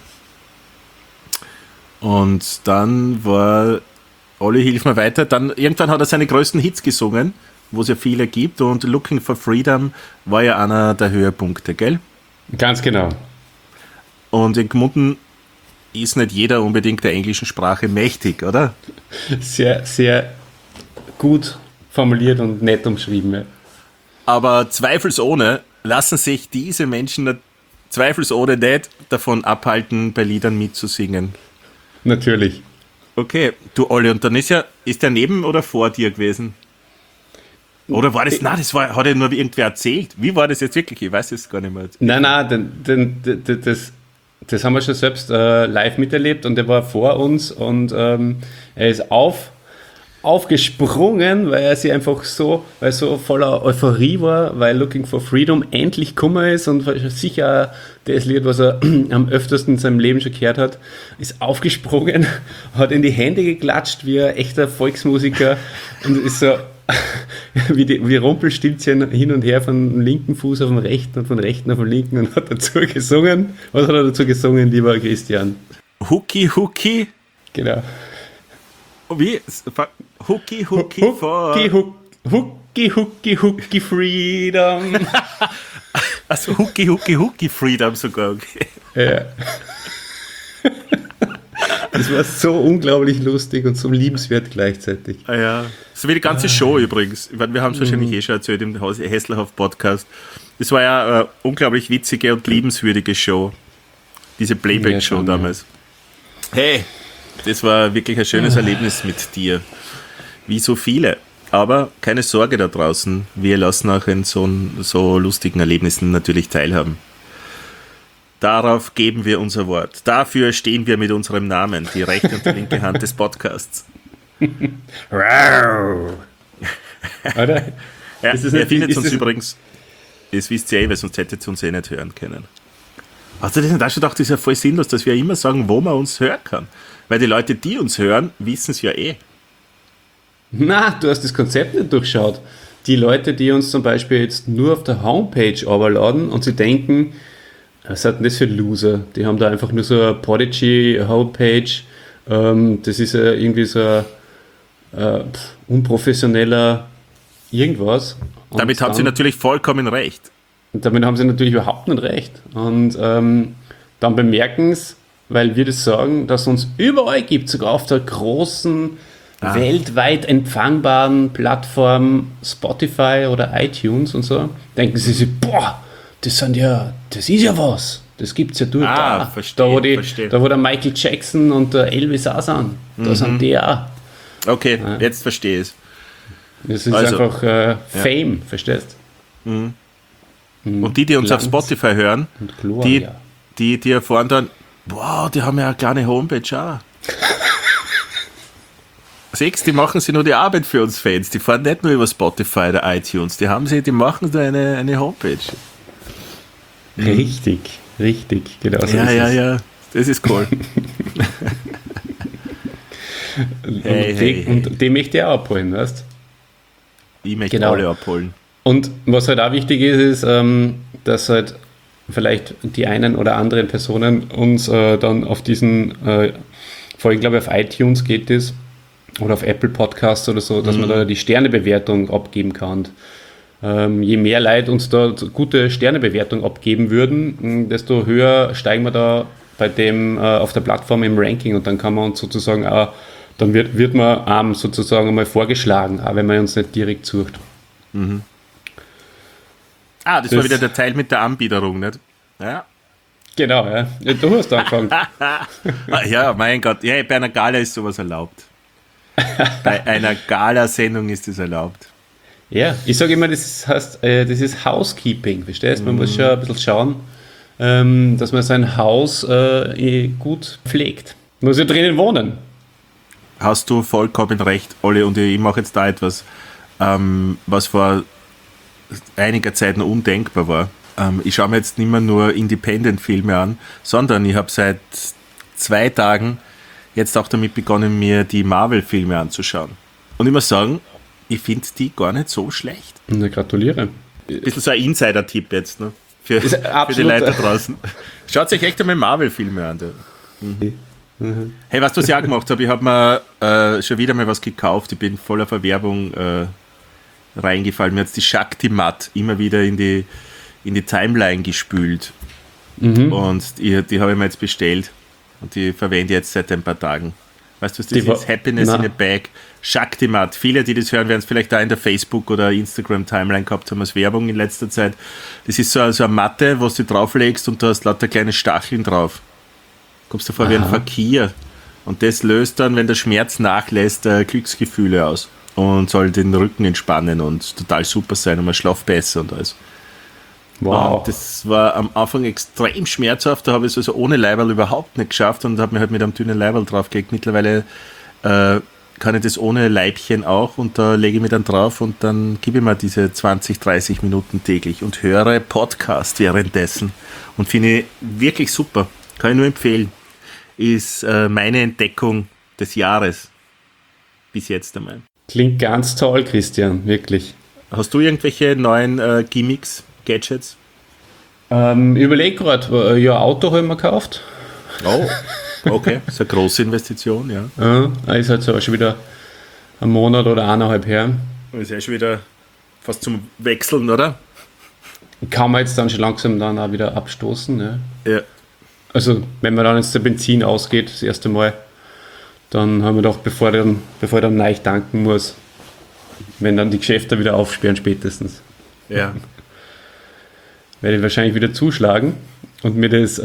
Und dann war, Olli, hilf mir weiter, dann irgendwann hat er seine größten Hits gesungen, wo es ja viele gibt, und Looking for Freedom war ja einer der Höhepunkte, gell? Ganz genau. Und in Gmunden ist nicht jeder unbedingt der englischen Sprache mächtig, oder? Sehr, sehr gut formuliert und nett umschrieben. Ja. Aber zweifelsohne lassen sich diese Menschen zweifelsohne nicht davon abhalten, bei Liedern mitzusingen. Natürlich. Okay, du Olli, und dann ist der neben oder vor dir gewesen? Oder war das, nein, hat ja nur irgendwer erzählt. Wie war das jetzt wirklich? Ich weiß es gar nicht mehr. Nein, das haben wir schon selbst live miterlebt und der war vor uns und er ist aufgesprungen, weil er sich einfach so voller Euphorie war, weil Looking for Freedom endlich gekommen ist und sicher das Lied, was er am öftersten in seinem Leben schon gehört hat, ist aufgesprungen, hat in die Hände geklatscht wie ein echter Volksmusiker und ist so wie Rumpelstilzchen hin und her von linken Fuß auf den rechten und von rechten auf den linken und hat dazu gesungen. Was hat er dazu gesungen, lieber Christian? Hooky. Genau. Wie? Hooky for... Hooky Freedom. Also Hooky Freedom sogar, okay. Ja. Das war so unglaublich lustig und so liebenswert gleichzeitig. Ah ja. So wie die ganze Show übrigens. Ich meine, wir haben es wahrscheinlich schon erzählt im Hässlerhoff-Podcast. Das war ja eine unglaublich witzige und liebenswürdige Show. Diese Playback-Show damals. Ja. Hey, das war wirklich ein schönes Erlebnis mit dir. Wie so viele. Aber keine Sorge da draußen. Wir lassen auch in so lustigen Erlebnissen natürlich teilhaben. Darauf geben wir unser Wort. Dafür stehen wir mit unserem Namen, die rechte und die linke Hand des Podcasts. Oder? Ja, ihr findet uns übrigens, das wisst ihr weil sonst hättet ihr uns nicht hören können. Hast du das nicht auch schon gedacht, das ist ja voll sinnlos, dass wir immer sagen, wo man uns hören kann? Weil die Leute, die uns hören, wissen es ja eh. Na, du hast das Konzept nicht durchschaut. Die Leute, die uns zum Beispiel jetzt nur auf der Homepage runterladen und sie denken, was hat denn das für Loser? Die haben da einfach nur so eine Prodigy-Homepage. Das ist ja irgendwie so ein unprofessioneller irgendwas. Und damit haben sie natürlich vollkommen recht. Damit haben sie natürlich überhaupt nicht recht. Und dann bemerken es, weil wir das sagen, dass es uns überall gibt, sogar auf der großen, weltweit empfangbaren Plattform Spotify oder iTunes und so, denken sie sich, boah, das ist ja was. Das gibt es ja durch. Verstehe. Da wo der Michael Jackson und der Elvis auch sind. Da sind die auch. Okay, jetzt verstehe ich es. Das ist also, einfach Fame, verstehst du? Und die uns auf Spotify hören, die erfahren dann, wow, die haben ja eine kleine Homepage auch. Die machen sie nur die Arbeit für uns Fans. Die fahren nicht nur über Spotify oder iTunes. Die machen da eine Homepage. Richtig, genau so ist es. Ja, das ist cool. Und die möchte ich auch abholen, weißt du? Ich möchte alle abholen. Und was halt auch wichtig ist, dass halt vielleicht die einen oder anderen Personen uns dann auf diesen, vor allem glaube ich auf iTunes geht das, oder auf Apple Podcasts oder so, dass man da die Sternebewertung abgeben kann. Je mehr Leute uns da gute Sternebewertung abgeben würden, desto höher steigen wir da bei dem auf der Plattform im Ranking und dann kann man uns sozusagen auch, dann wird man sozusagen einmal vorgeschlagen, auch wenn man uns nicht direkt sucht. Das war wieder der Teil mit der Anbiederung, nicht? Ja. Genau, ja. Du hast angefangen. Ja, mein Gott. Ja, bei einer Gala ist sowas erlaubt. Bei einer Gala-Sendung ist das erlaubt. Ja, ich sage immer, das ist Housekeeping, verstehst du? Man muss schon ein bisschen schauen, dass man sein Haus gut pflegt. Man muss ja drinnen wohnen. Hast du vollkommen recht, Olli, und ich mache jetzt da etwas, was vor einiger Zeit noch undenkbar war. Ich schaue mir jetzt nicht mehr nur Independent-Filme an, sondern ich habe seit 2 Tagen jetzt auch damit begonnen, mir die Marvel-Filme anzuschauen. Und ich muss sagen, ich finde die gar nicht so schlecht. Na, gratuliere. Ein bisschen so ein Insider-Tipp jetzt, ne? Für die Leute draußen. Schaut euch echt einmal Marvel-Filme an. Hey, weißt du, was ich auch gemacht habe? Ich habe mir schon wieder mal was gekauft. Ich bin voller Verwerbung reingefallen. Mir hat die Shakti-Mat immer wieder in die Timeline gespült. Und die habe ich mir jetzt bestellt. Und die verwende ich jetzt seit ein paar Tagen. Weißt du, was das ist? Happiness in a Bag. Shakti-Mat. Viele, die das hören, werden es vielleicht da in der Facebook- oder Instagram-Timeline gehabt haben als Werbung in letzter Zeit. Das ist so eine Matte, wo du drauflegst und du hast lauter kleine Stacheln drauf. Kommst du vor wie ein Fakir. Und das löst dann, wenn der Schmerz nachlässt, Glücksgefühle aus. und soll den Rücken entspannen und total super sein und man schlaft besser und alles. Wow. Und das war am Anfang extrem schmerzhaft, da habe ich es also ohne Leiberl überhaupt nicht geschafft und habe mir halt mit einem dünnen Leiberl draufgelegt. Mittlerweile kann ich das ohne Leibchen auch und da lege ich mich dann drauf und dann gebe ich mir diese 20, 30 Minuten täglich und höre Podcast währenddessen und finde ich wirklich super. Kann ich nur empfehlen. Ist meine Entdeckung des Jahres bis jetzt einmal. Klingt ganz toll, Christian, wirklich. Hast du irgendwelche neuen Gimmicks, Gadgets? Überleg gerade, ja, Auto habe ich mir gekauft. Oh, okay, das ist eine große Investition, ja. Ja, ist halt so schon wieder ein Monat oder 1,5 her. Ist ja schon wieder fast zum Wechseln, oder? Kann man jetzt dann schon langsam dann auch wieder abstoßen. Ja. Ja. Also, wenn man dann jetzt der Benzin ausgeht, das erste Mal, dann haben wir doch, bevor ich dann neu tanken muss, wenn dann die Geschäfte wieder aufsperren spätestens, Ja. werde ich wahrscheinlich wieder zuschlagen und mir das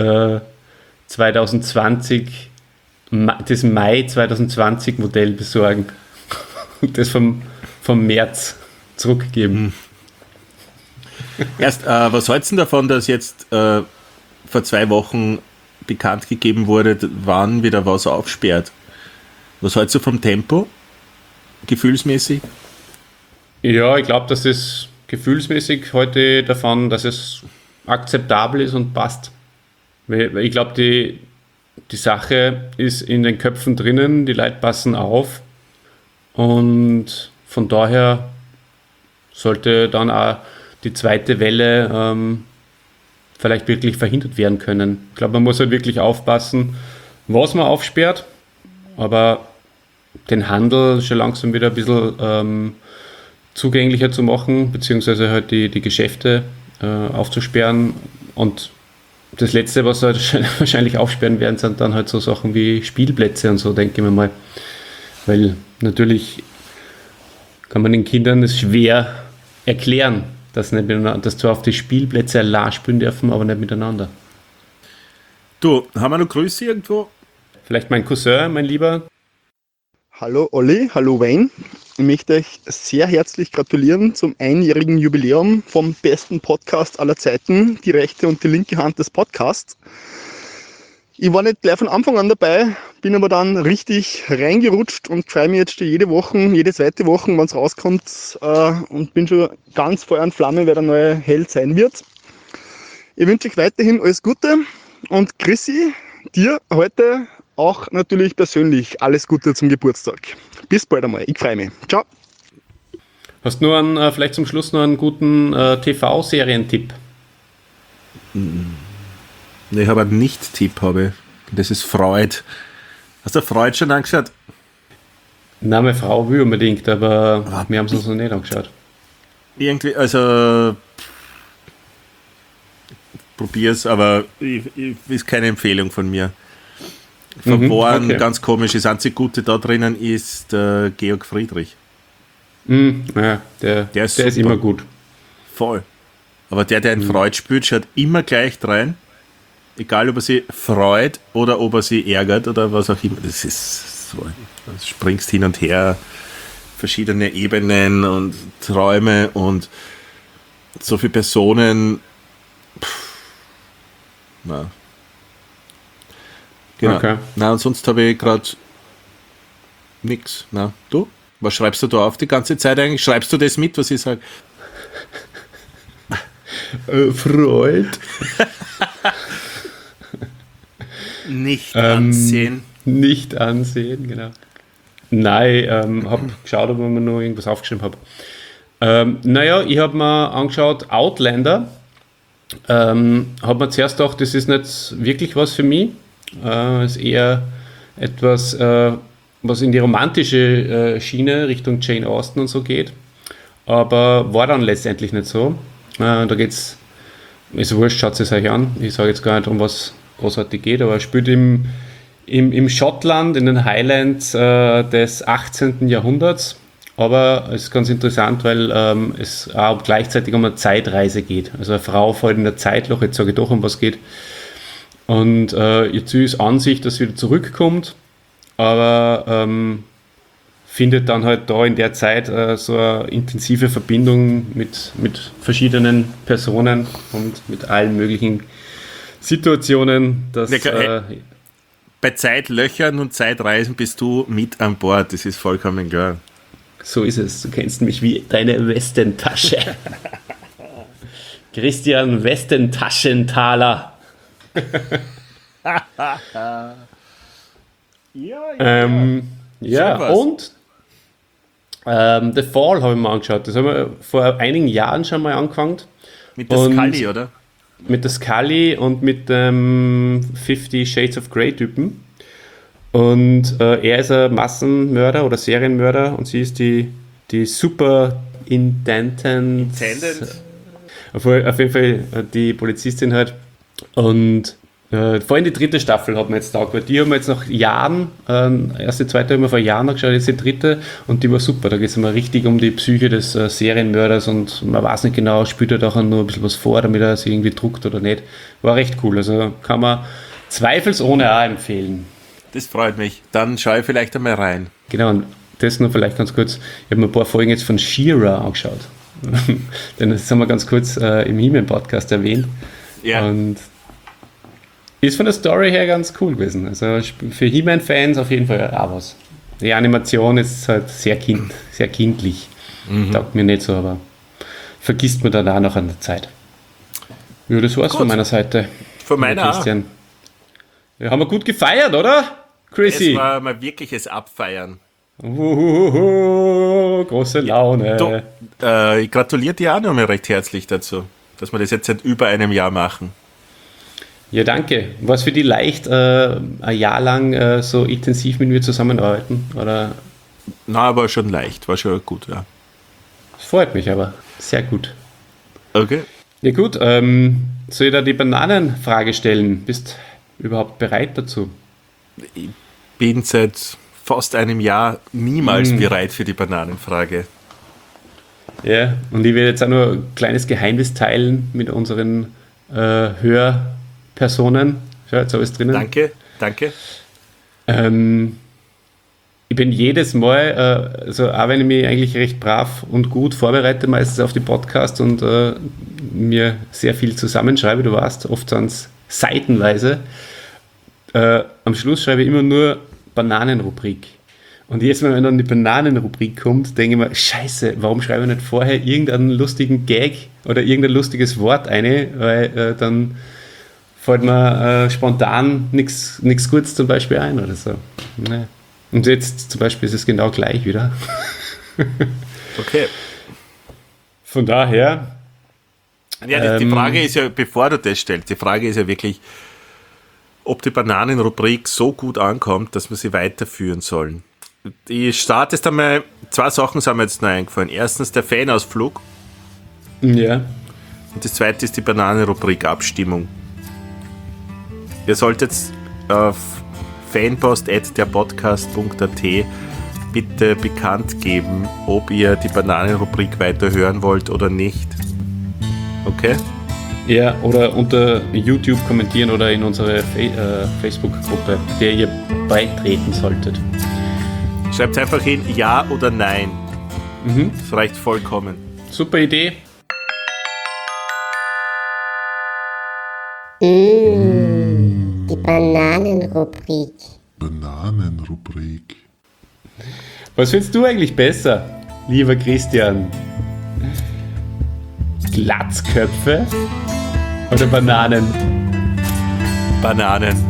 2020, das Mai 2020 Modell besorgen und das vom März zurückgeben. Erst, was hältst du davon, dass jetzt vor 2 Wochen bekannt gegeben wurde, wann wieder was aufsperrt? Was hältst du vom Tempo? Gefühlsmäßig? Ja, ich glaube, dass es gefühlsmäßig heute davon, dass es akzeptabel ist und passt. Weil ich glaube, die Sache ist in den Köpfen drinnen, die Leute passen auf und von daher sollte dann auch die zweite Welle vielleicht wirklich verhindert werden können. Ich glaube, man muss halt wirklich aufpassen, was man aufsperrt, aber den Handel schon langsam wieder ein bisschen zugänglicher zu machen, beziehungsweise halt die Geschäfte aufzusperren. Und das Letzte, was halt wahrscheinlich aufsperren werden, sind dann halt so Sachen wie Spielplätze und so, denke ich mir mal. Weil natürlich kann man den Kindern das schwer erklären, dass zwar auf die Spielplätze allein spielen dürfen, aber nicht miteinander. Du, haben wir noch Grüße irgendwo? Vielleicht mein Cousin, mein Lieber. Hallo Olli, hallo Wayne. Ich möchte euch sehr herzlich gratulieren zum einjährigen Jubiläum vom besten Podcast aller Zeiten, die rechte und die linke Hand des Podcasts. Ich war nicht gleich von Anfang an dabei, bin aber dann richtig reingerutscht und freue mich jetzt schon jede zweite Woche, wenn es rauskommt, und bin schon ganz Feuer und Flamme, wer der neue Held sein wird. Ich wünsche euch weiterhin alles Gute und Chrissy, dir heute auch natürlich persönlich alles Gute zum Geburtstag. Bis bald einmal, ich freue mich. Ciao. Hast du vielleicht zum Schluss noch einen guten TV-Serientipp? Ich habe einen Nicht-Tipp, das ist Freud. Hast du Freud schon angeschaut? Nein, meine Frau will unbedingt, aber wir haben es uns noch nicht angeschaut. Irgendwie, also probier's, aber ist keine Empfehlung von mir. Verworren, okay. Ganz komisch. Das einzige Gute da drinnen ist Georg Friedrich. Ja, der ist immer gut. Voll. Aber der einen Freud spürt, schaut immer gleich rein. Egal, ob er sie freut oder ob er sie ärgert oder was auch immer. Das ist so. Du springst hin und her, verschiedene Ebenen und Träume und so viele Personen. Na. Genau. Okay. Na, und sonst habe ich gerade nichts. Na, du? Was schreibst du da auf die ganze Zeit eigentlich? Schreibst du das mit, was ich sage? Freud. Nicht ansehen. Nicht ansehen, genau. Nein, habe geschaut, ob ich mir noch irgendwas aufgeschrieben habe. Naja, ich habe mir angeschaut Outlander. Habe mir zuerst gedacht, das ist nicht wirklich was für mich. Ist eher etwas, was in die romantische Schiene Richtung Jane Austen und so geht. Aber war dann letztendlich nicht so. Da geht's, ist wurscht, schaut es euch an. Ich sage jetzt gar nicht, um was großartig geht, aber er spielt im Schottland, in den Highlands des 18. Jahrhunderts. Aber es ist ganz interessant, weil es auch gleichzeitig um eine Zeitreise geht. Also eine Frau fällt in ein Zeitloch, jetzt sage ich doch, um was geht. Und ihr Ziel ist an sich, dass sie wieder zurückkommt, aber findet dann halt da in der Zeit so eine intensive Verbindung mit verschiedenen Personen und mit allen möglichen Situationen, dass... Bei Zeitlöchern und Zeitreisen bist du mit an Bord, das ist vollkommen klar. So ist es, du kennst mich wie deine Westentasche. Christian Westentaschenthaler. Ja, und The Fall habe ich mir angeschaut. Das haben wir vor einigen Jahren schon mal angefangen. Mit der Scully, oder? Mit der Scully und mit dem 50 Shades of Grey Typen. Und er ist ein Massenmörder oder Serienmörder und sie ist die Superintendent. Auf jeden Fall die Polizistin halt. Und vor allem die 3. Staffel hat man jetzt taugt, weil die haben wir jetzt nach Jahren, erst die 2. haben wir vor Jahren angeschaut, jetzt die 3. und die war super. Da geht es immer richtig um die Psyche des Serienmörders und man weiß nicht genau, spielt er da auch nur ein bisschen was vor, damit er sich irgendwie druckt oder nicht. War recht cool, also kann man zweifelsohne auch empfehlen. Das freut mich. Dann schaue ich vielleicht einmal rein. Genau, und das nur vielleicht ganz kurz. Ich habe mir ein paar Folgen jetzt von She-Ra angeschaut. Denn das haben wir ganz kurz im He-Man-Podcast erwähnt. Ja. Und ist von der Story her ganz cool gewesen. Also für He-Man-Fans auf jeden Fall auch was. Die Animation ist halt sehr kindlich. Taugt mir nicht so, aber vergisst man dann auch noch an der Zeit. Ja, das war's von meiner Seite. Von meiner Christian. Ja, haben wir gut gefeiert, oder? Chrissy. Es war mal wirkliches Abfeiern. Große Laune. Ich gratuliere dir auch nochmal recht herzlich dazu, dass wir das jetzt seit über einem Jahr machen. Ja, danke. War es für dich leicht, ein Jahr lang so intensiv mit mir zusammenarbeiten? Oder? Na, aber schon leicht. War schon gut, ja. Das freut mich aber. Sehr gut. Okay. Ja gut, soll ich da die Bananenfrage stellen? Bist du überhaupt bereit dazu? Ich bin seit fast einem Jahr niemals bereit für die Bananenfrage. Ja, und ich will jetzt auch nur ein kleines Geheimnis teilen mit unseren Hörpersonen. Schau, jetzt habe ich es drinnen. Danke. Ich bin jedes Mal, also auch wenn ich mich eigentlich recht brav und gut vorbereite, meistens auf die Podcasts und mir sehr viel zusammenschreibe, du weißt, oft sind es seitenweise. Am Schluss schreibe ich immer nur Bananenrubrik. Und jedes Mal, wenn dann die Bananenrubrik kommt, denke ich mir, scheiße, warum schreibe ich nicht vorher irgendeinen lustigen Gag oder irgendein lustiges Wort ein, weil dann fällt mir spontan nichts Gutes zum Beispiel ein oder so. Nee. Und jetzt zum Beispiel ist es genau gleich wieder. Okay. Von daher... Ja, die Frage ist ja, bevor du das stellst, die Frage ist ja wirklich, ob die Bananenrubrik so gut ankommt, dass wir sie weiterführen sollen. Ich starte jetzt einmal, 2 Sachen sind mir jetzt noch eingefallen. Erstens der Fanausflug. Ja. Und das zweite ist die Bananenrubrik Abstimmung. Ihr solltet auf fanpost@derpodcast.at bitte bekannt geben, ob ihr die Bananenrubrik weiter hören wollt oder nicht. Okay? Ja, oder unter YouTube kommentieren oder in unsere Facebook-Gruppe, der ihr beitreten solltet. Schreibt einfach hin, ja oder nein. Das reicht vollkommen. Super Idee. Die Bananenrubrik. Was findest du eigentlich besser, lieber Christian? Glatzköpfe oder Bananen? Bananen.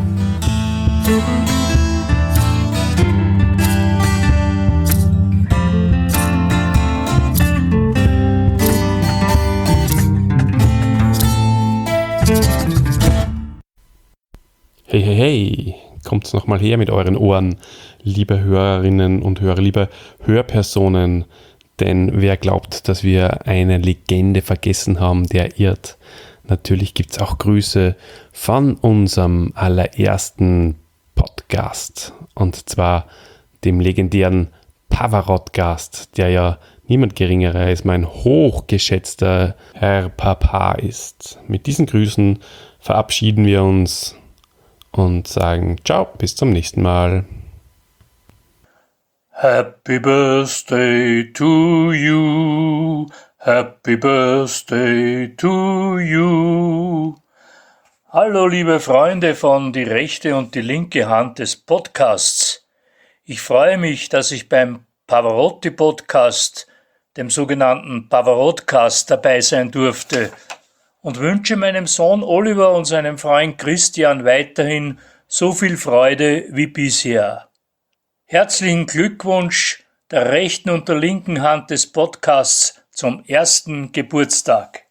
Hey, kommt's nochmal her mit euren Ohren, liebe Hörerinnen und Hörer, liebe Hörpersonen. Denn wer glaubt, dass wir eine Legende vergessen haben, der irrt. Natürlich gibt es auch Grüße von unserem allerersten Podcast. Und zwar dem legendären Pavarotti-Gast, der ja niemand geringerer als mein hochgeschätzter Herr Papa ist. Mit diesen Grüßen verabschieden wir uns und sagen ciao, bis zum nächsten Mal. Happy birthday to you. Happy birthday to you. Hallo liebe Freunde von Die rechte und die linke Hand des Podcasts. Ich freue mich, dass ich beim Pavarotti-Podcast, dem sogenannten Pavarotcast, dabei sein durfte und wünsche meinem Sohn Oliver und seinem Freund Christian weiterhin so viel Freude wie bisher. Herzlichen Glückwunsch der rechten und der linken Hand des Podcasts zum 1. Geburtstag.